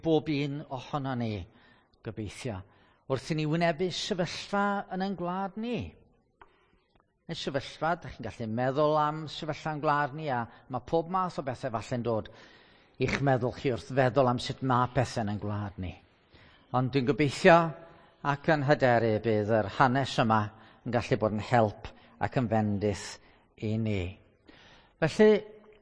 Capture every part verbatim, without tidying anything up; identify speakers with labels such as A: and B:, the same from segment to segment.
A: bob un ohono ni, gobeithio, wrth i ni wynebu sefyllfa yn ein gwlad ni. Neu sefyllfa, ydych chi'n gallu meddwl am sefyllfa'n gwlad ni, a mae pob math o bethau falle'n dod i'ch meddwl chi wrth feddwl am sut mae pethau yn ein gwlad ni. Ond dwi'n gobeithio ac yn hyderu bydd yr hanes yma yn gallu bod yn help ac yn fendith i ni. Felly,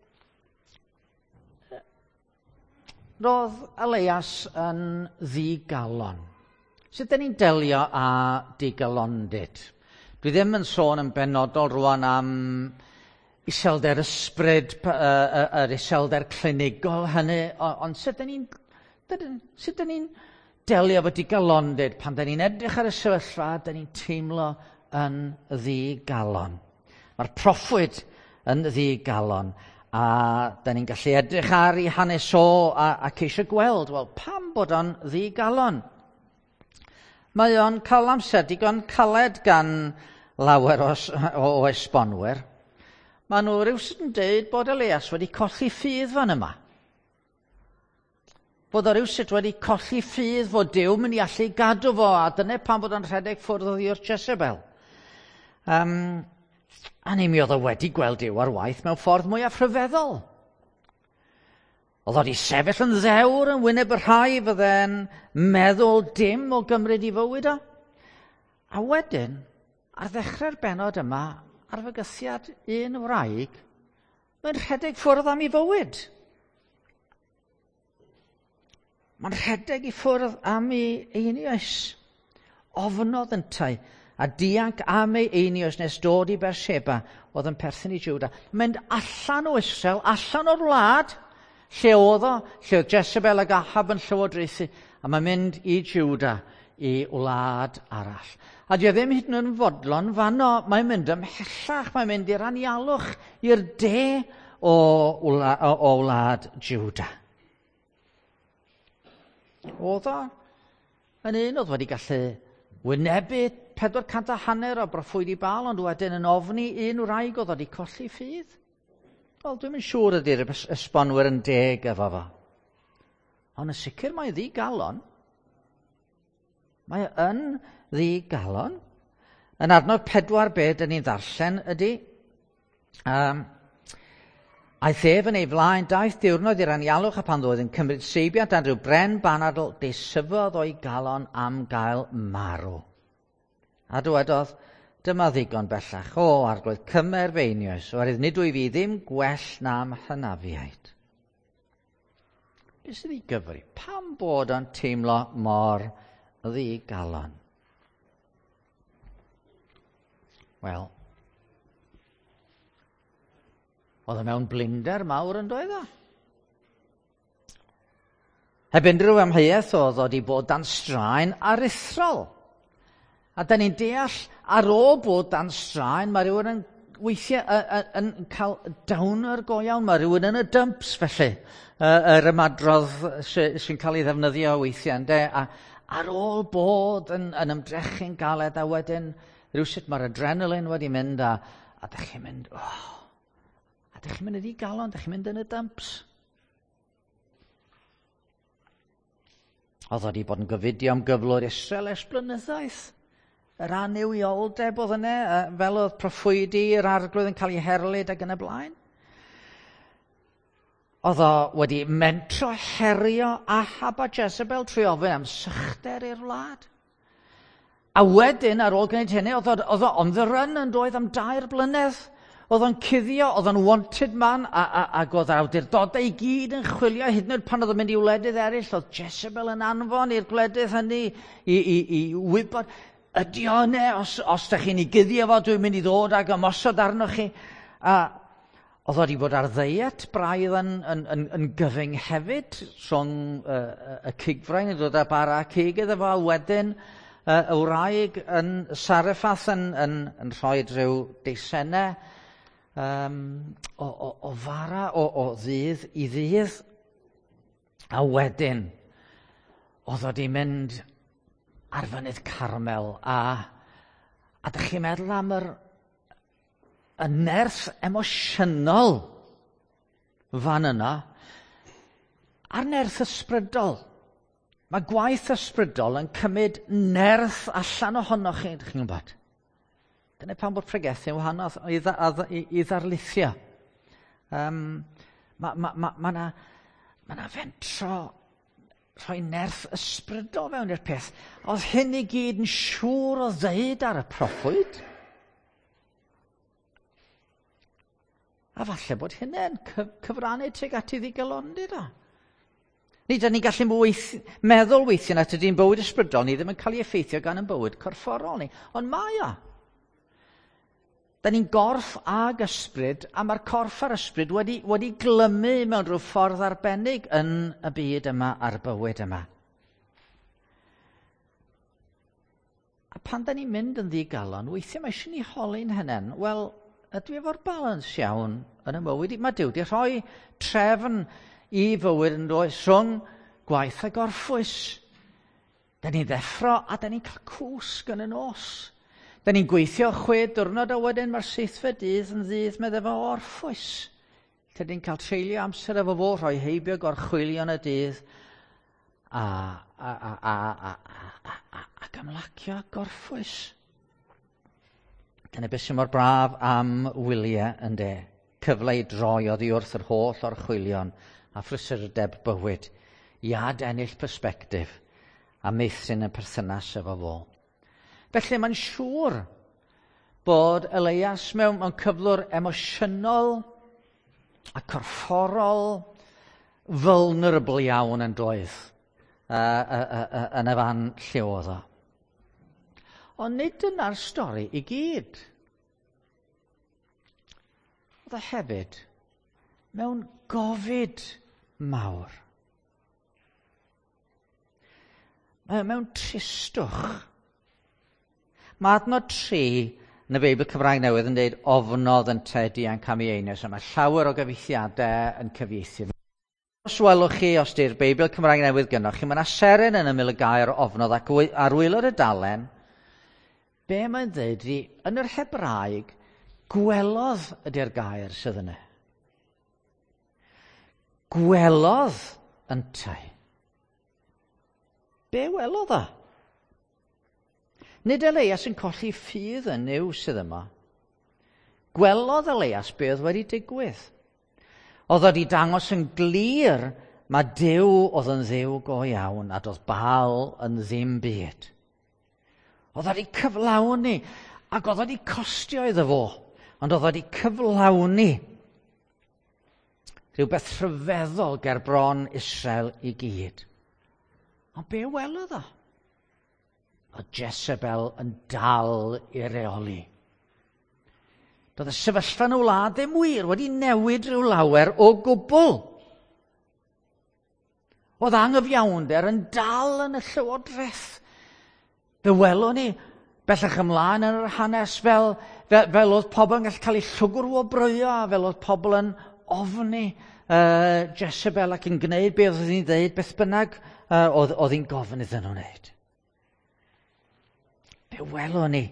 A: roedd Elias yn ddigalon. Sut ydyn ni'n delio â digalondid? Dwi ddim yn sôn yn benodol rwan am iselder ysbryd, yr iselder clinigol hynny, ond sut ydyn ni'n sut ydyn ni'n delio efo digalondid pan ydyn ni'n edrych ar y sefyllfa, ydyn ni'n teimlo yn ddigalon. Mae'r proffwyd yn ddigalon, a ydyn ni'n gallu edrych ar ei hanes o a, a ceisio gweld, wel, pam bod o'n ddigalon? Mae o'n cael amser digon caled gan lawer o, o, o esbonwyr. Mae nhw rywsut yn dweud bod Elias wedi colli ffydd fan yma. Bod o rywsut wedi colli ffydd fod Duw mynd i allu gadw fo, a dyna pan bod o'n rhedeg ffwrdd oddi o'r Jezebel. Um, a ni mi oedd o wedi gweld Duw ar waith mewn ffordd mwyaf rhyfeddol. Oedd o wedi sefyll yn ddewr yn wyneb y rhai fydde'n meddwl dim o gymryd i fywyd o. A wedyn, ar ddechrau'r benod yma, ar fygythiad un wraig, mae'n rhedeg ffwrdd am ei fywyd. Mae'n rhedeg i ffwrdd am ei einioes. Ofnodd yntau, a dianc am ei einioes nes dod i Beersheba, oedd yn perthyn i Jwda. Mynd allan o Israel, allan o'r wlad, lle oedd o, lle oedd Jezebel ag Ahab yn llywodraethu, a mae'n mynd i Jwda, i wlad arall. A di o ddim hyd yn oed yn fodlon fanno, mae'n mynd ymhellach, mae'n mynd i'r anialwch, i'r de o, wla, o, o wlad Jwda. Oedd o yn un oedd wedi gallu wynebu pedwar cant a hanner o broffwyd i Baal, ond wedyn yn ofni un wraig oedd wedi colli ffydd. Wel, dwi'n yn siŵr ydy'r esbonwyr yn deg efo fo. Ond yn sicr mae ddigalon. Mae yn ddigalon. Yn adnod pedwar be dyn ni'n ddarllen ydy, um, aeth ef yn ei flaen daeth diwrnod i'r anialwch, a pan ddod yn cymryd seibiant dan rhyw bren banadl, desyfodd o'i galon am gael marw. A dywedodd, dyma ddigon bellach, o arglwydd cymer feinios, oherwydd nid wyf fi ddim gwell na'm hynafiaid. Be sydd i gyfri? Pam bod o'n teimlo mor ddigalon? Wel, oedd o mewn blinder mawr yn doedd o. Heb unrhyw amheuaeth oedd o wedi bod dan straen aruthrol. A da ni'n deall ar ôl bod dan straen, mae rhywun yn weithiau yn cael downer go iawn, mae rhywun yn y dumps felly, yr ymadrodd sy'n cael ei ddefnyddio weithiau, ynde? A ar ôl bod yn, yn ymdrechu'n galed, a wedyn rhywsut mae'r adrenalin wedi mynd, a, a da chi'n mynd, oh, a da chi'n mynd i ddigalon, da chi'n mynd yn y dumps. Oedd wedi bod yn gyfudio am gyflwr Israel ers blynyddoedd. Yr anywioldeb oedd yna, fel oedd proffwydi, yr arglwydd yn cael ei herlyd ac yn y blaen. Oedd o wedi mentro herio Ahab a Jezebel trwy ofyn am sychder i'r wlad. A wedyn, ar ôl gwneud hynny, oedd o on the run yn doedd am dair blynedd. Oedd o'n cuddio, oedd o'n wanted man, a, a, ac oedd awdurdodau i gyd yn chwilio, hyd yn oed pan oedd o'n mynd i wledydd eraill, oedd Jezebel yn anfon i'r gwledydd hynny i, i, i wybod, ydi o ne, os, os da chi'n ei guddio fo, dwi'n mynd i ddod ag ymosod arnoch chi. A oedd o wedi bod ar ddeiet braidd yn, yn, yn, yn gyfyng hefyd, rhwng uh, y cigfrain yn dod â bara cig iddo fo, wedyn uh, y wraig yn Sareffath yn, yn, yn rhoi rhyw deisennau um, o, o, o fara, o, o ddydd i ddydd. A wedyn, oedd o wedi mynd ar fynydd Carmel, a, a dych chi'n meddwl am yr y nerth emosiynol fan yna, a'r nerth ysbrydol. Mae gwaith ysbrydol yn cymryd nerth allan ohonoch chi, chi'n gwybod. Dyna pan bod pregethu'n wahanol i, i, i ddarlithio. Um, mae ma, ma, ma na, ma na fentro rhoi nerth ysbrydol fewn i'r peth. Oedd hyn i gyd yn siŵr o ddeud ar y proffwyd. A falle bod hynny'n cyfrannu tuag at i ddigalondy da. Nid ydyn ni'n gallu weith, meddwl weithio na tydi'n bywyd ysbrydol ni ddim yn cael ei effeithio gan yn bywyd corfforol ni. Ond mae o. Da ni'n gorff ag ysbryd, a mae'r corff a'r ysbryd wedi, wedi glymu mewn rhyw ffordd arbennig yn y byd yma a'r bywyd yma. A pan da ni'n mynd yn ddigalon, weithio mae eisiau ni holi'n hynny. Wel, ydw i efo'r balans iawn yn y mywyd. Mae Duw wedi rhoi trefn i fywyd yn does rhwng gwaith a gorffwys. Da ni'n ddeffro a da ni'n cael cwsg yn y nos. Da ni'n gweithio chwe diwrnod a wedyn mae'r seithfed dydd yn ddydd medde fo orffwys. Da ni'n cael treulio amser efo fo rhoi heibio gorchwilion y dydd a, a, a, a, a, a, a, a gymlacio gorffwys. Dyna beth sy'n mor braf am wyliau yn de. Cyfle i droi oddi wrth yr holl orchwilion a phrysurdeb bywyd i adennill persbectif a meithrin y perthynas efo fo. Felly mae'n siŵr bod Elias mewn, mewn cyflwr emosiynol a corfforol vulnerable iawn yn doedd uh, uh, uh, uh, yn y fan lle oedd o. Ond nid dyna'r stori i gyd. Oedd o hefyd mewn gofid mawr. Mewn tristwch. Mae adnod tri yn y Beibl Cymraeg Newydd yn dweud ofnodd yn tedi a'n camieinus, a mae llawer o gyfieithiadau yn cyfieithu. Os welwch chi, os di'r Beibl Cymraeg Newydd gynnwch chi, mae yna seren yn ymyl y gair ofnodd ac ar wylo'r y dalen, be mae'n dweud i, yn yr Hebraeg, gwelodd ydy'r gair sydd yna. Gwelodd yn tai. Be welodd o? Nid Elias yn colli ffydd yn niw sydd yma. Gwelodd Elias be oedd wedi digwydd. Oedd wedi dangos yn glir mae Duw oedd yn dduw go iawn a doedd Baal yn ddim byd. Oedd wedi cyflawni ac oedd wedi costio iddo fo, ond oedd wedi cyflawni rhywbeth rhyfeddol ger bron Israel i gyd. Ond be welodd o? O Jezebel yn dal i reoli. Doedd y sefyllfa yn y wlad ddim wir wedi newid rhyw lawer o gwbl. Oedd anghyfiawnder yn dal yn y llywodraeth. Fe welon ni bellach ymlaen yn yr hanes fel, fel, fel oedd pobl yn gallu cael eu llwgrw o brwyo, fel oedd pobl yn ofni uh, Jezebel ac yn gwneud be oedd hi'n dweud, beth bynnag uh, oedd, oedd hi'n gofyn iddyn nhw'n wneud. Be welon ni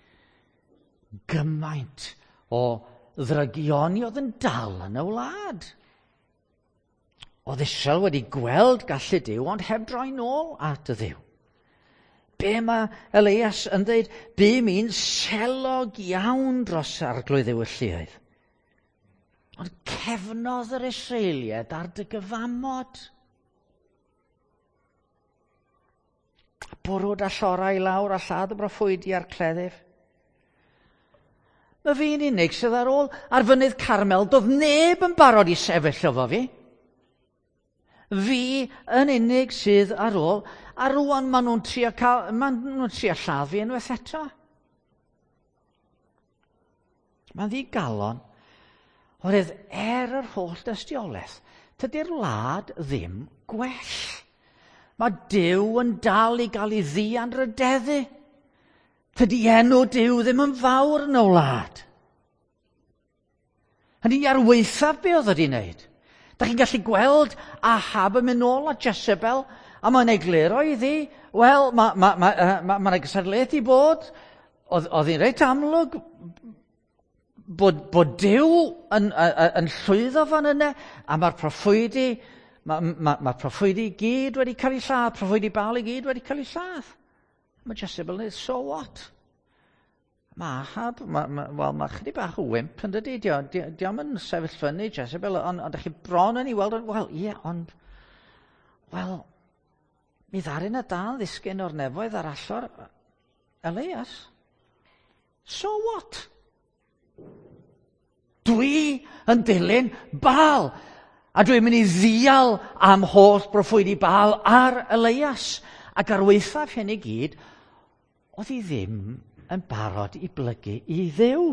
A: gymaint o ddrygioni oedd yn dal yn y wlad. Oedd Israel wedi gweld gallu Duw, ond heb droi nôl at y Dduw. Be mae Elias yn dweud, be mi'n selog iawn dros arglwydd ddiwylliaeth. Ond cefnodd yr Israeliad ar dy gyfamod. Bwrwd a llorau lawr a lladd y broffwydi a'r cleddyf. Mae fi'n unig sydd ar ôl ar fynydd Carmel, doedd neb yn barod i sefyll efo fi. Fi yn unig sydd ar ôl, a rwan maen nhw'n trio cael, maen nhw'n trio lladd fi unwaith eto. Mae'n ddigalon, oherwydd er yr holl dystiolaeth, tydi'r wlad ddim gwell. Mae Duw yn dal i gael ei ddianrydeddu. Tydi enw Duw ddim yn fawr yn y wlad. Hynny arweithaf be oedd wedi wneud. Da chi'n gallu gweld Ahab yn mynd nôl a Jezebel, a mae'n egluro iddi, wel, mae ma, ma, ma, ma, ma gysadlaeth i bod, oedd, oedd hi'n reit amlwg, bod, bod Duw yn, yn, yn llwyddo fan yna, a mae'r proffwydi Mae ma, ma proffwydi i gyd wedi cael ei lladd, proffwydi Baal i gyd wedi cael ei lladd. Mae Jezebel yn so what? Mae Ahab, ma, ma, wel, mae chydig bach o wimp yn dydi, diolch yn sefyll fyny Jezebel, ond on, ydych chi bron yn ei weld, wel, ie, yeah, ond, wel, mi ddarin y dal ddisgyn o'r nefoedd ar allor Elias. So what? Dwi yn dilyn Baal. A dwi'n mynd i ddial am holl broffwydi Baal ar Elias. Ac ar weithaf hyn i gyd, oedd hi ddim yn barod i blygu i Dduw.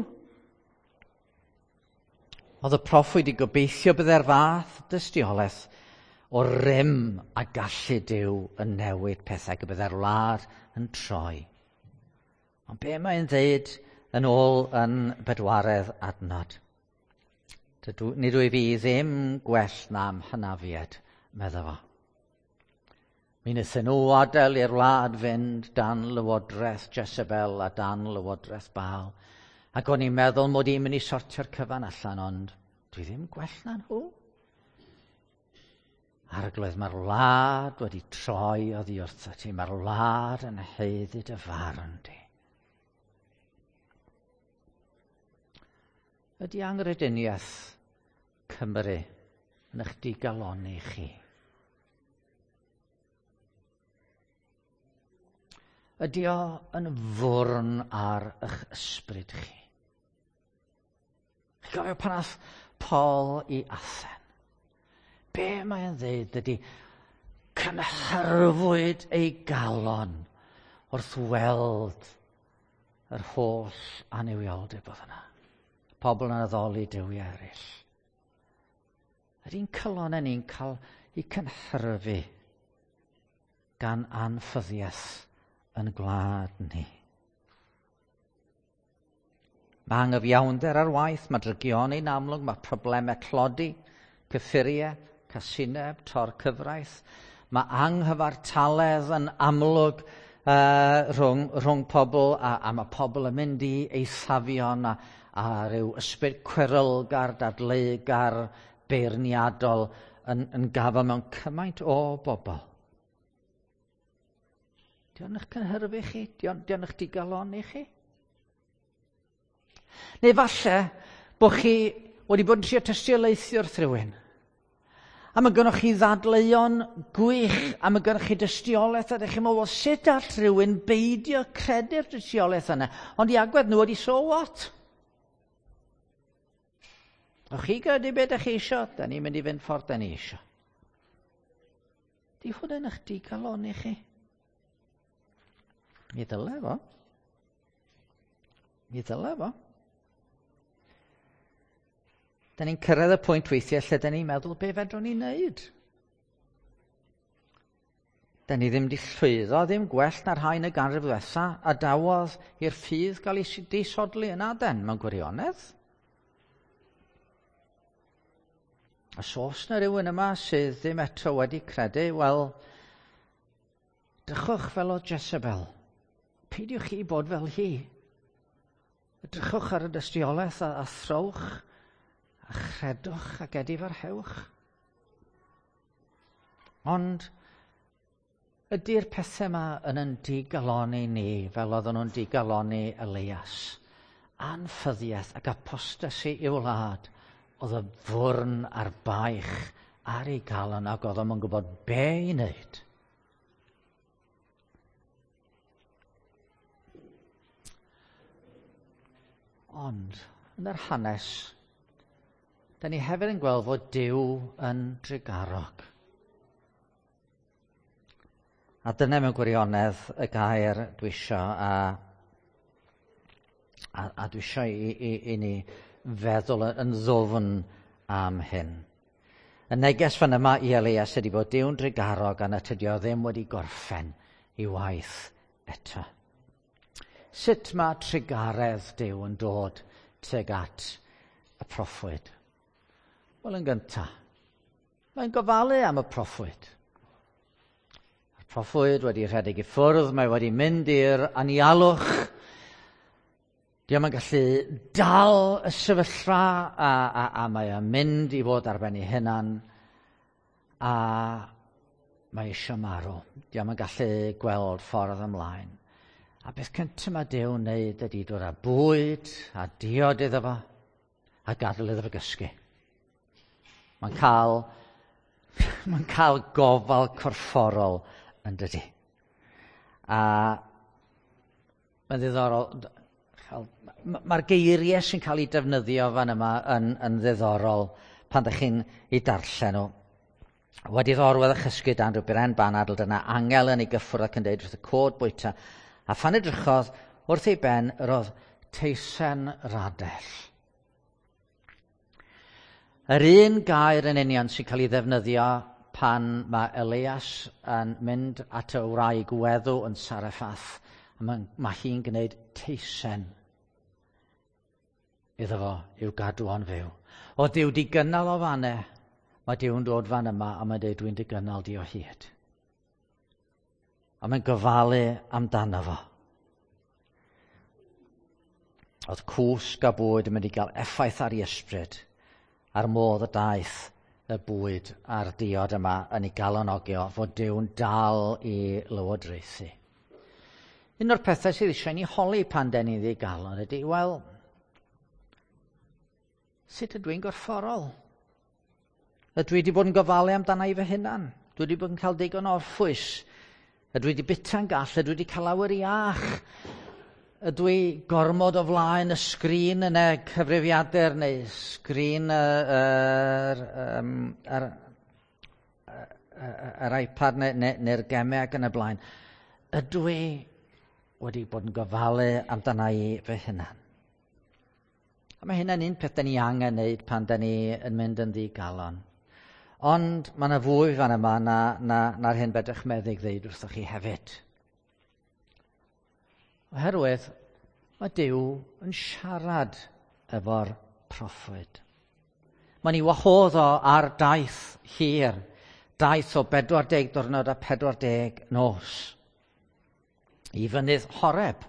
A: Oedd y proffwyd i gobeithio byddai'r fath dystiolaeth o rym a gallu Duw yn newid pethau, a byddai'r wlad yn troi. Ond be mae'n dweud yn ôl yn bedwaredd adnod? Dydw, nid wyf fi ddim gwell na'm hynafiad, medda fo. Mi wnaethon nhw adael i'r wlad fynd dan lywodraeth Jezebel a dan lywodraeth Baal. Ac o'n i'n meddwl mod i'n mynd i sortio'r cyfan allan, ond dwi ddim gwell na nhw. Arglwydd, mae'r wlad wedi troi oddi wrtho ti. Mae'r wlad yn haeddu dy farn di. Ydy angrydiniaeth Cymru yn eich digaloni chi? Ydy o yn fwrn ar eich ysbryd chi? Chi'n gofio pan ath Paul i Athen? Be mae'n dweud ydy cynhyrfwyd ei galon wrth weld yr holl anifioldeb oedd yna. Pobl yn addoli Duwiau eraill. Ydy'n cylon yn ni'n cael ei cynhyrfu gan anffyddiaeth yn gwlad ni. Mae angyfiawnder ar waith, mae drygioni'n amlwg, mae problemau tlodi, cyffuriau, casineb, torcyfraith. Mae anghyfartaledd yn amlwg uh, rhwng, rhwng pobl, a, a mae pobl yn mynd i eithafion a, a ryw ysbryd cwyrlgar, dadleugar, beirniadol yn, yn gafel mewn cymaint o bobl. Diolch eich cynhyrfu chi? Diolch eich digaloni chi? Neu falle bod chi wedi bod yn trio tystiolaethu wrth rhywun. A mae gennych chi ddadleuon gwych, a mae gennych chi dystiolaeth, a ydych chi'n meddwl, sut all rhywun beidio credu'r dystiolaeth yna? Ond i agwedd nhw wedi so what? O'ch chi gyda beth ydych chi eisiau? Da ni'n mynd i fynd ffordd da ni eisiau. Di hwn yn eich digaloni chi? Mi ddyle fo. Mi ddyle fo. Da ni'n cyrraedd y pwynt weithiau lle da ni'n meddwl be fedrwn ni'n neud. Da ni ddim di llwyddo, ddim gwell na'r haen y ganrif ddiwetha, a dawodd i'r ffydd gael ei disodli yn Aden mewn gwirionedd. Os oes na rhywun yma sydd ddim eto wedi credu, wel, drychwch fel o Jezebel. Peidiwch chi bod fel hi. Drychwch ar y dystiolaeth a, a throwch, a chredwch ac edifarhewch. Ond ydy'r pethau yma yn yn digaloni ni, fel oedden nhw'n digaloni Elias. Anffyddiaeth ac apostasi i'w wlad, oedd y fwrn a'r baich ar ei galon ac oedd o'n gwybod be i wneud. Ond yn yr hanes, da ni hefyd yn gweld fod Duw yn drigarog. A dyna mewn gwirionedd y gair dwi isio, a, a, a dwi isio i, i, i ni feddwl yn ddwfn am hyn. Y neges fan yma i Elias ydy bod Duw'n drigarog a nad ydy o ddim wedi gorffen ei waith eto. Sut mae trigaredd Duw yn dod tuag at y proffwyd? Wel, yn gyntaf, mae'n gofalu am y proffwyd. Y proffwyd wedi rhedeg i ffwrdd, mae wedi mynd i'r anialwch. Diolch yn gallu dal y sefyllfa a, a, a mae e'n mynd i fod ar ben ei hunan. a mae eisiau marw. Diolch yn gallu gweld ffordd ymlaen. A beth cyntaf mae Duw'n wneud ydy dod â bwyd a diod iddo fo a gadael iddo fo gysgu. Mae'n cael, mae'n cael gofal corfforol yn dydy. A mae'n ddiddorol. Mae'r geiriau sy'n cael ei defnyddio fan yma yn, yn ddiddorol pan ydych chi'n ei darllen nhw. Wedi ddorwedd y chysgu dan rhyw biren banadl, dyna angel yn ei gyffwrdd ac yn dweud wrth y cod bwyta. A phan edrychodd wrth ei ben, roedd teisen radell. Yr un gair yn union sy'n cael ei ddefnyddio pan mae Elias yn mynd at y wraig weddw yn Sareffath. Mae, mae hi'n gwneud teisen iddo fo i'w gadw o'n fyw. O Duw di gynnal o fanne, mae Duw'n dod fan yma a mae'n dweud dwi'n di gynnal di o hyd. A mae'n gofalu amdano fo. Oedd cwsg a bwyd yn mynd i gael effaith ar ei ysbryd ar modd y daeth y bwyd a'r diod yma yn ei galonogio fod Duw'n dal i lywodraethu. Un o'r pethau sydd eisiau ni holi pan den ni ddi galon ydy, wel, sut ydw i'n gorfforol? Ydw i wedi bod yn gofalu amdana i fy hunan? Dwi wedi bod yn cael digon o orffwys? Ydw i wedi bita'n gall? Ydw i wedi cael awyr iach? Ydw i gormod o flaen y sgrin yn y cyfrifiadur neu sgrin yr um, yr, yr iPad neu'r ne, ne gemau ac yn y blaen? Ydw i wedi bod yn gofalu amdana i fy hunan? A mae hynna'n un peth da ni angen wneud pan da ni yn mynd yn ddigalon. Ond mae yna fwy fan yma na, na, na'r hyn bedrych meddyg ddeud wrthoch chi hefyd. Oherwydd, mae Duw yn siarad efo'r proffwyd. Mae'n ei wahodd o ar daith hir, daith o bedwar deg diwrnod a pedwar deg nos, i fynydd Horeb.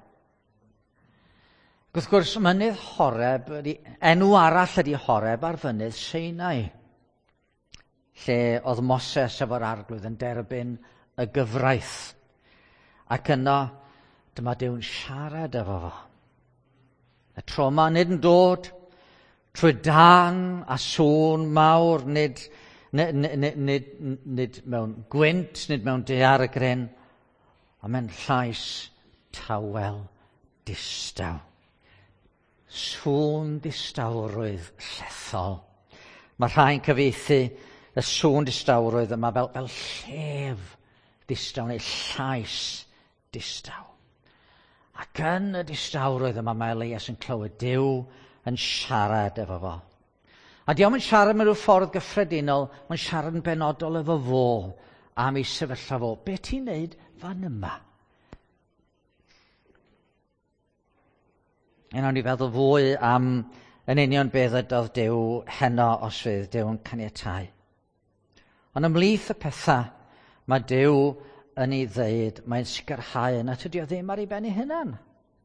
A: Wrth gwrs, mynydd Horeb, enw arall ydy Horeb ar fynydd Sinai, lle oedd Moses efo'r arglwydd yn derbyn y gyfraith. Ac yno, dyma Duw'n siarad efo fo. Y tro yma nid yn dod trwy dan a sŵn mawr, nid, nid, nid, nid, nid mewn gwynt, nid mewn dear y gryn, ond mewn llais tawel distaw. Sŵn distawrwydd llethol. Mae rhai'n cyfieithu y sŵn distawrwydd yma fel, fel llef distaw neu llais distaw. Ac yn y distawrwydd yma mae Elias yn clywed Duw yn siarad efo fo. A diolch yn siarad mewn rhyw ffordd gyffredinol, mae'n siarad yn benodol efo fo am ei sefyllfa fo. Be ti'n neud fan yma? Yn o'n i feddwl fwy am yn union beth ydodd Duw heno os fydd Duw'n caniatáu. Ond ymhlith y pethau mae Duw yn ei ddeud, mae'n sicrhau nad ydy o ddim ar ei ben ei hunan.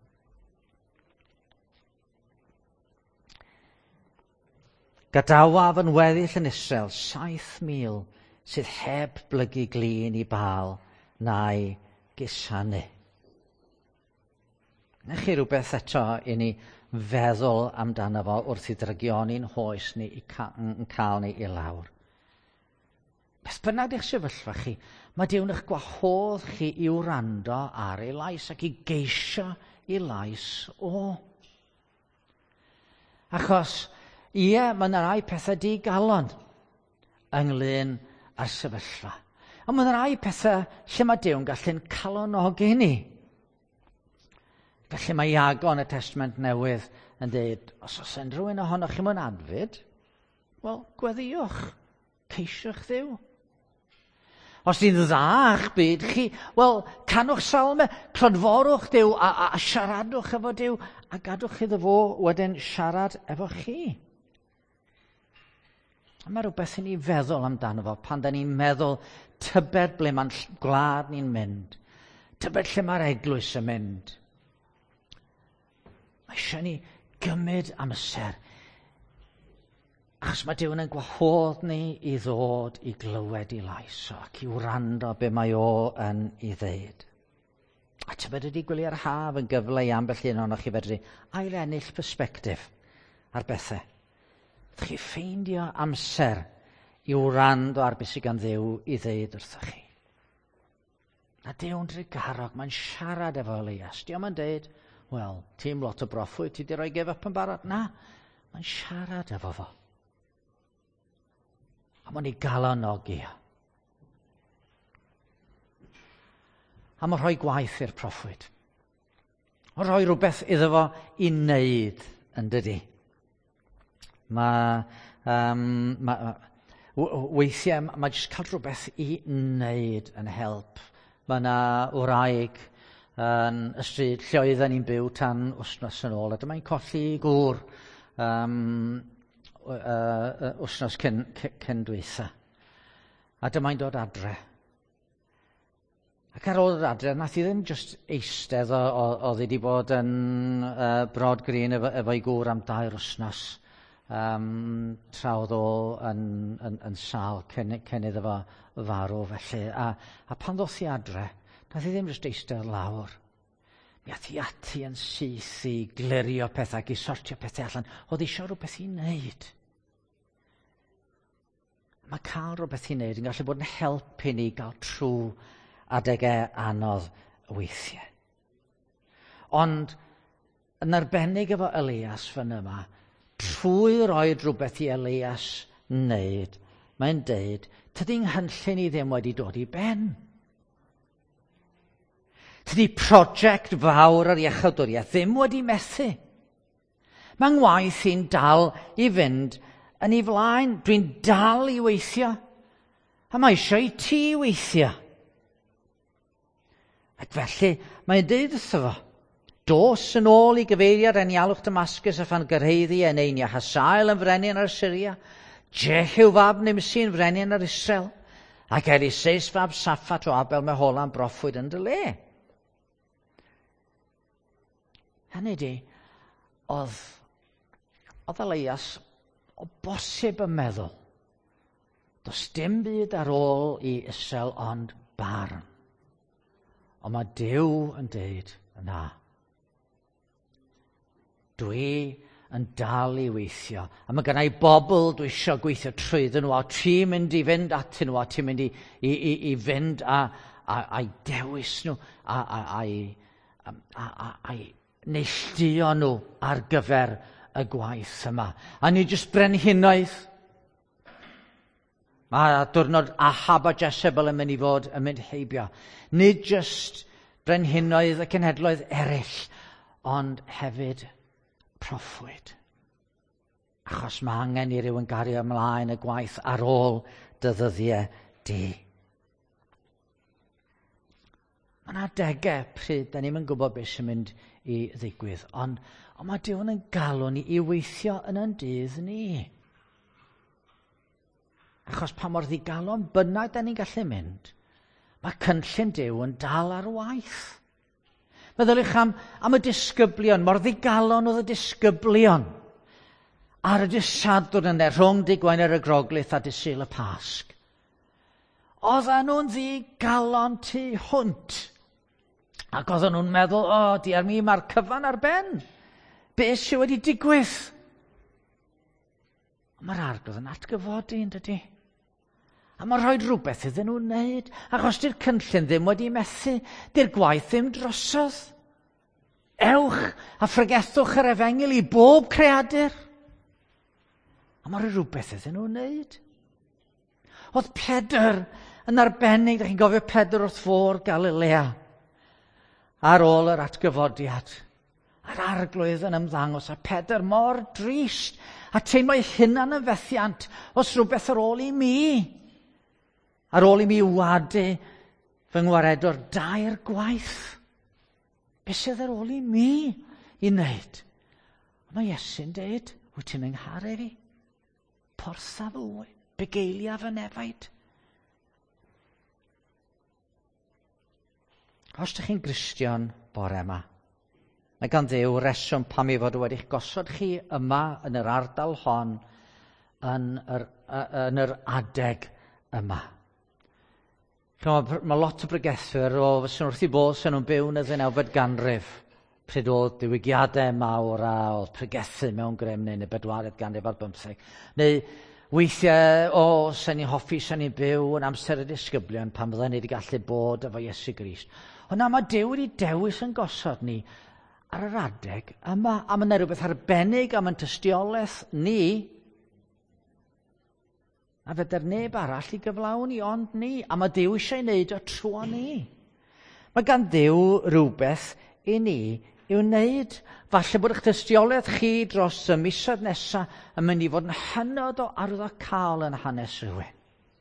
A: Gadawaf yn weddill yn Israel saith mil sydd heb blygu glin i Baal na'i gusanu. Na chi rhywbeth eto i ni feddwl amdano fo wrth i drygioni'n hoes ni i ca- yn cael ni i lawr. Beth bynnag eich sefyllfa chi, mae Duw'n eich gwahodd chi i wrando ar ei lais ac i geisio ei lais o. Achos, ie, mae yna rai pethau digalon ynglyn â'r sefyllfa. Ond mae yna rai pethau lle mae Duw'n gallu'n calonogi ni. Felly mae Iago yn y Testament Newydd yn dweud, os oes yn rhywun ohonoch chi mewn adfyd, wel, gweddiwch, ceisiwch Dduw. Os di'n dda a'ch byd chi, wel, canwch salme, clodforwch Dduw a, a, a siaradwch efo Dduw a gadwch iddo fo wedyn siarad efo chi. Mae rhywbeth i ni feddwl amdano fo pan da ni'n meddwl tybed ble mae'n gwlad ni'n mynd, tybed lle mae'r eglwys yn mynd. Mae eisiau ni gymryd amser Achos mae Duw yn gwahodd ni i ddod i glywed i lais o, ac i wrando be mae o yn ei ddeud. A tybed ydi gwylio'r haf yn gyfle i ambell un o'ch chi fedru ail ennill persbectif ar bethau. Ydych chi ffeindio amser i wrando ar beth sydd gan Dduw i ddeud wrthych chi. A Dduw'n drigarog, mae'n siarad efo Elias. Diom yn deud, wel, ti'n lot o broffwyd, ti di roi give up yn barod. Na, mae'n siarad efo fo. A mae'n ei galonogi. A mae'n rhoi gwaith i'r proffwyd. Mae'n rhoi rhywbeth iddo fo i wneud yn dydi. Mae, um, ma, weithiau, mae jyst cael rhywbeth i wneud yn help. Mae yna wraig yn y stryd lle oedden ni'n byw tan wthnos yn ôl, a dyma'n colli gŵr um, uh, wthnos cyn, cyn dwytha. A dyma'n dod adre. Ac ar ôl yr adre, nath i ddim just eistedd o, o, oedd wedi bod yn uh, Broad Green efo, efo'i gŵr am dair wthnos um, tra oedd o yn, yn, yn sal cyn, cyn iddo fo farw felly. A, a pan ddoth i adre, nath i ddim just eistedd lawr. Mi ath i ati yn syth i glirio pethau ac i sortio pethau allan. Oedd eisiau rhywbeth i wneud. Mae cael rhywbeth i wneud yn gallu bod yn helpu ni gael trwy adegau anodd weithiau. Ond yn arbennig efo Elias fan yma, trwy roed rhywbeth i Elias wneud, mae'n deud, tydi'n nghynllun i ddim wedi dod i ben. Tydi prosiect fawr ar iechawdwriaeth ddim wedi methu. Mae'n ngwaith i'n dal i fynd yn ei flaen. Dwi'n dal i weithio. A mae eisiau i ti weithio. Ac felly, mae'n deud wrtho fo, dos yn ôl i gyfeiriad Enialwch Damascus a phan gyrheiddi yn ein Hasael yn frenin ar Syria, Jehu fab Nimsi'n frenin ar Israel, ac Eliseis fab Safat o Abel Meholan broffwyd yn dy le. Hynny di, oedd, oedd Elias o bosib yn meddwl, does dim byd ar ôl i Israel ond barn. Ond mae Duw yn deud, na. Dwi yn dal i weithio. A mae gennau bobl dwi eisiau gweithio trwyddyn nhw, a ti'n mynd i fynd atyn nhw, a ti'n mynd i, i, i, i fynd a, a, a dewis nhw, a, a, a, a, a, a, a neilltuo nhw ar gyfer y gwaith yma. A ni jyst brenhinoedd. Mae diwrnod Ahab a Jezebel yn mynd i fod yn mynd heibio. Nid jyst brenhinoedd y cenhedloedd eraill, ond hefyd proffwyd. Achos mae angen i rywun gario ymlaen y gwaith ar ôl dy ddyddiau di. Mae yna adegau pryd, da ni'n gwybod beth sy'n mynd i ddigwydd, ond, ond mae Duw yn galw ni i weithio yn yn dydd ni. Achos pa mor ddigalon bynnag da ni'n gallu mynd, mae cynllun Duw yn dal ar waith. Meddyliwch am, am y disgyblion, mor ddigalon oedd y disgyblion ar y dysadwr yna rhwng Dydd Gwener y Groglith a Dydd Sul y Pasg. Oedden nhw'n ddigalon tu hwnt. Ac oedden nhw'n meddwl, o, oh, di ar mi mae'r cyfan ar ben. Beth sydd wedi digwydd? Mae'r arglwydd yn atgyfodi yn dydi. A mae'n rhoi rhywbeth iddyn nhw'n wneud. Achos di'r cynllun ddim wedi methu. Di'r gwaith ddim drosodd. Ewch a ffrygethwch yr efengil i bob creadur. A mae'n rhoi rhywbeth iddyn nhw'n wneud. Oedd Pedr yn arbennig, da chi'n gofio Pedr wrth fôr Galilea. Ar ôl yr atgyfodiad, a'r arglwydd yn ymddangos, a Pedr mor drist, a teimlo'i hunan yn fethiant, os rhywbeth ar ôl i mi. Ar ôl i mi wadu fy ngwaredwr dair gwaith. Be sydd ar ôl i mi i wneud? Mae Iesu'n deud, wyt ti'n yngharu fi? Portha fwy, bugeilia fy nefaid. Os ydych chi'n Gristion bore yma, mae gan Dduw reswm pam i fod wedi'ch gosod chi yma yn yr ardal hon yn yr, yn yr adeg yma. Mae lot o bregethwyr o fysyn wrth i bod sy'n nhw'n byw yn y ddeunawfed ganrif, pryd oedd diwygiadau mawr a oedd pregethu mewn grym neu bedwaredd ganrif ar bymtheg. Neu weithiau o sy'n ni'n hoffi sy'n ni'n byw yn amser y disgyblion pan fydden ni wedi gallu bod efo Iesu Grist. Ond na, mae Duw wedi dewis yn gosod ni ar yr adeg yma. A mae'n rhywbeth arbennig am yn tystiolaeth ni. A fydder neb arall i gyflawni ond ni. A mae Duw eisiau gwneud o trwy ni. Mae gan Duw rhywbeth i ni i'w wneud. Falle bod eich tystiolaeth chi dros y misoedd nesaf yn mynd i fod yn hynod o arwyddocaol yn hanes rhywun.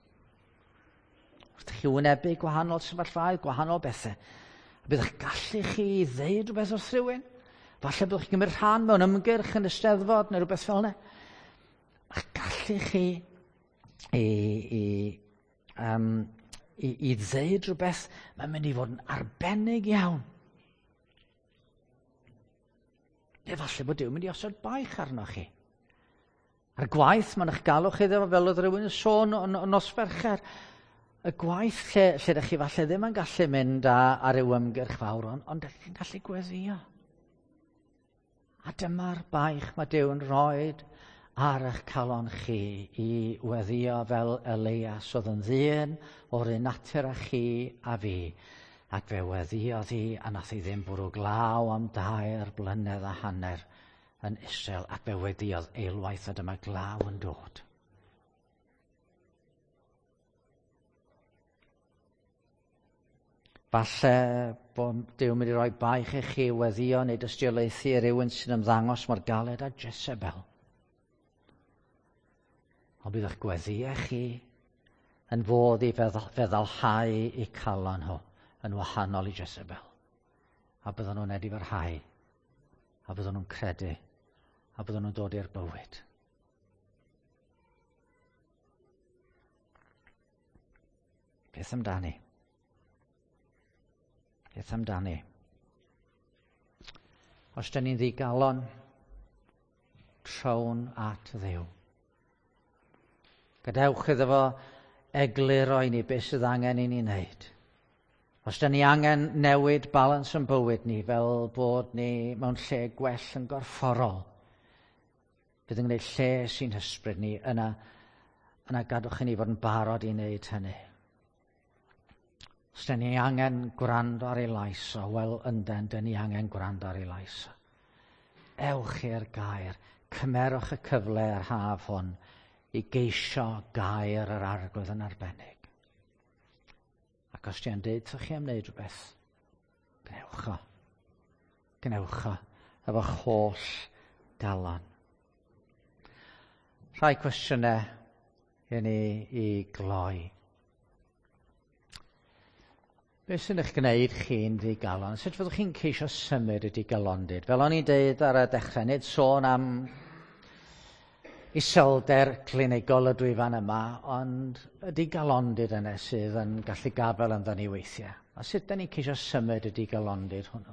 A: Wrth chi wynebu gwahanol sefyllfaoedd, gwahanol bethau. Bydd eich gallu chi i ddeud rhywbeth wrth rhywun. Falle byddwch chi'n cymryd rhan mewn ymgyrch yn y Steddfod neu rhywbeth fel yna. Eich gallu chi i, i, um, i, i ddeud rhywbeth mae'n mynd i fod yn arbennig iawn. Neu falle bod Duw mynd i osod baich arnoch chi. A'r gwaith mae'n eich galw chi ddim fel oedd rhywun yn sôn o, o nos Fercher. Y gwaith lle, lle ydych chi falle ddim yn gallu mynd a, a ryw ymgyrch fawr, ond, ond ydych chi'n gallu gweddio. A dyma'r baich mae Duw yn rhoi ar eich calon chi i weddio fel Elias oedd yn ddyn o'r un natur â chi a fi. Ac fe weddiodd hi a nath hi ddim bwrw glaw am dair blynedd a hanner yn Israel, ac fe weddiodd eilwaith a dyma glaw yn dod. Falle bod Duw mynd i roi baich i chi weddio neu dystiolaethu rhywun sy'n ymddangos mor galed a Jezebel. Ond bydd eich gweddiau chi yn fodd i feddalhau i calon nhw yn wahanol i Jezebel. A bydden nhw'n edif yr hau, a bydden nhw'n credu, a bydden nhw'n dod i'r bywyd. Beth amdani? Beth amdani? Os da ni'n ddigalon, trawn at Dduw. Gadewch iddo fo egluro i ni beth sydd angen i ni wneud. Os da ni angen newid balans yn bywyd ni fel bod ni mewn lle gwell yn gorfforol, bydd yn gwneud lle sy'n hysbryd ni, yna, yna gadwch i ni fod yn barod i wneud hynny. Os da ni angen gwrando ar ei lais o, wel ynden, da ni angen gwrando ar ei lais o. Ewch i'r gair, cymerwch y cyfle yr haf hwn i geisio gair yr arglwydd yn arbennig. Ac os ti'n dweud, ydych chi am wneud rhywbeth, gnewch o. Gnewch o, efo holl galon. Rhai cwestiynau i ni i gloi. Beth sy'n eich gwneud chi'n ddigalon? Sut fyddwch chi'n ceisio symud y digalondyd? Fel o'n i'n dweud ar y dechrau, nid sôn am iselder clinigol y dwyfan yma, ond y digalondyd yna sydd yn gallu gafel ynddo ni weithiau. A sut da ni'n ceisio symud y digalondyd hwnnw?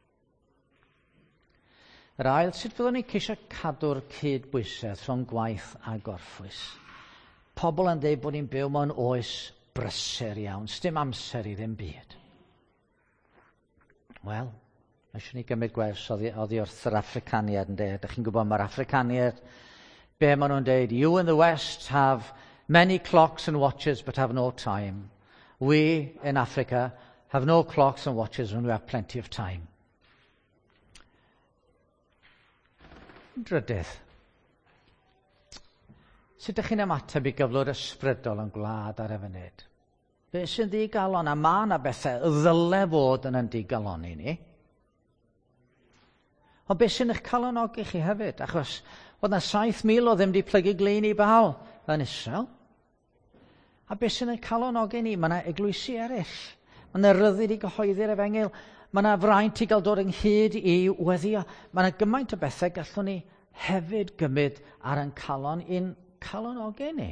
A: Yr ail, sut fyddwn ni'n ceisio cadw'r cydbwysedd rhwng gwaith a gorffwys? Pobl yn dweud bod ni'n byw mewn oes brysur iawn, sdim amser i ddim byd. Wel, eisiau ni gymryd gwers oddi wrth yr Africaniad yn dweud. Ydych chi'n gwybod mae'r Africaniad, be maen nhw'n dweud, you in the West have many clocks and watches but have no time. We in Africa have no clocks and watches when we have plenty of time. Drydydd. Sut ydych chi'n ymateb i gyflwr ysbrydol yn gwlad ar y funud? Be sy'n ddigalon? A ma' na bethau ddyle fod yn yn digaloni ni. Ond beth sy'n eich calonogi chi hefyd? Achos oedd na saith mil o ddim wedi plygu glin i Baal yn Israel. A beth sy'n eich calonogi ni? Mae yna eglwysi eraill. Mae yna ryddid i gyhoeddi'r efengyl. Mae yna fraint i gael dod ynghyd i weddio. Mae yna gymaint o bethau gallwn ni hefyd gymryd ar yn calon i'n calonogi ni.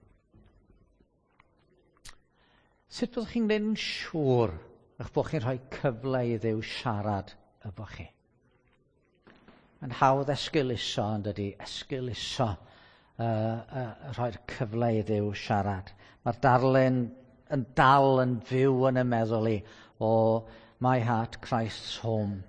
A: Sut byddwch chi'n gwneud yn siŵr eich bod chi'n rhoi cyfle i Dduw siarad efo chi? Mae'n hawdd esgyluso, yn dydi, esgyluso uh, uh, rhoi'r cyfle i Dduw siarad. Mae'r darlun yn dal yn fyw yn y meddwl i o My Heart Christ's Home,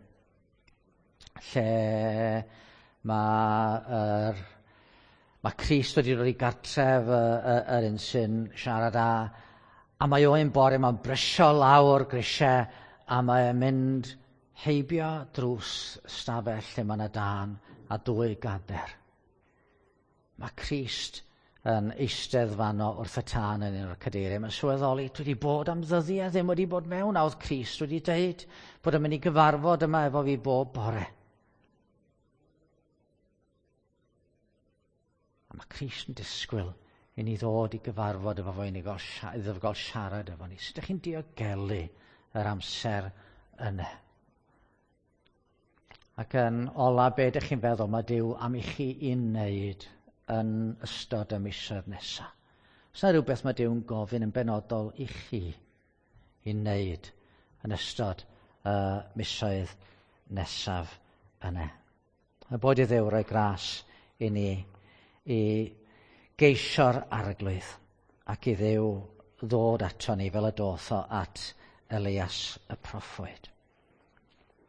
A: lle mae er, mae Crist wedi dod i gartref yr un sy'n siarad â, a mae o'n bore mae'n brysio lawr grisiau, a mae'n mynd heibio drws stafell lle mae yna dan a dwy gader. Mae Crist yn eistedd fanno wrth y tân yn un o'r cadeiriau. Mae'n sylweddoli, dwi wedi bod am ddyddiau ddim wedi bod mewn, a oedd Crist wedi dweud bod yn mynd i gyfarfod yma efo fi bob bore. A mae Crist yn disgwyl i ni ddod i gyfarfod efo fo, i ni iddo gael siarad efo ni. Sut ydych chi'n diogelu yr amser yna? Ac yn ola, be ydych chi'n feddwl mae Duw am i chi i wneud yn ystod y misoedd nesaf? Oes yna rhywbeth mae Duw'n gofyn yn benodol i chi i wneud yn ystod y uh, misoedd nesaf yna? Y bod i Dduw roi gras i ni i geisio'r arglwydd ac i Dduw ddod ato ni fel y doth o at Elias y proffwyd.